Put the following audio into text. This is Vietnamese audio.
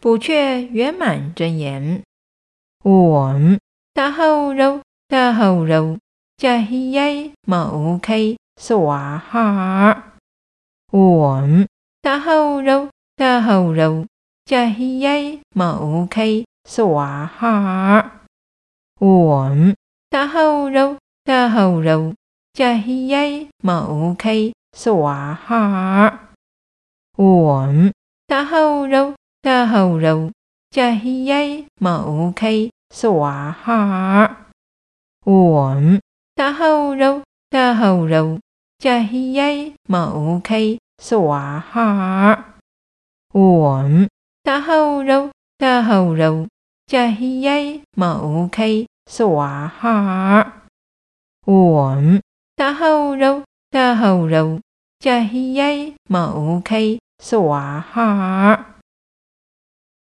补阙圆满真言。Om Taho Rau Jahiyai Maukai Swaha. Om Taho Rau Jahiyai Maukai Swaha. Om Taho Rau Jahiyai Maukai Swaha. Om Taho Rau Jahiyai Maukai Swaha. Om Taho Rau Jahiyai Maukai Swaha. Om Taho Rau Jahiyai Maukai Swaha. Om Taho Rau Jahiyai Maukai Swaha.